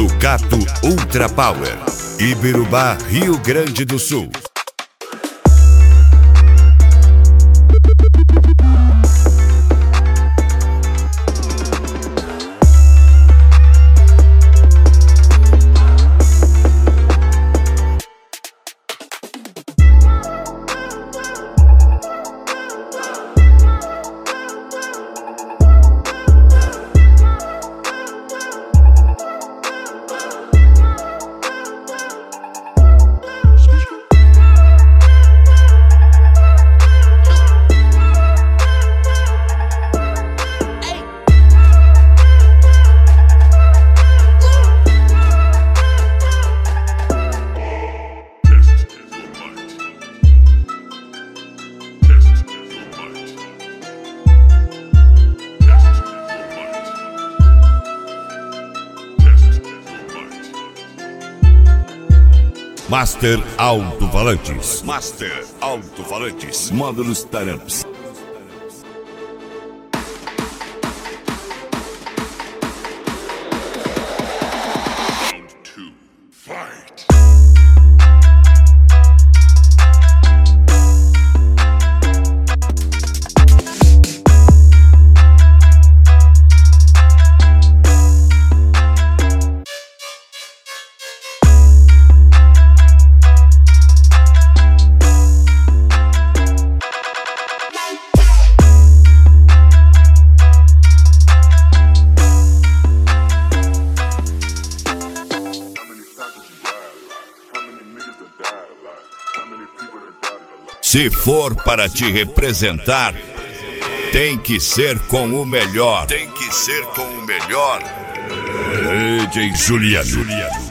Ducato Ultra Power, Ibirubá, Rio Grande do Sul. Master Alto-Falantes. Master Alto-Falantes. Módulos Taramps. Round 2. Fight! Se for para te representar, tem que ser com o melhor. Tem que ser com o melhor. DJ Juliano.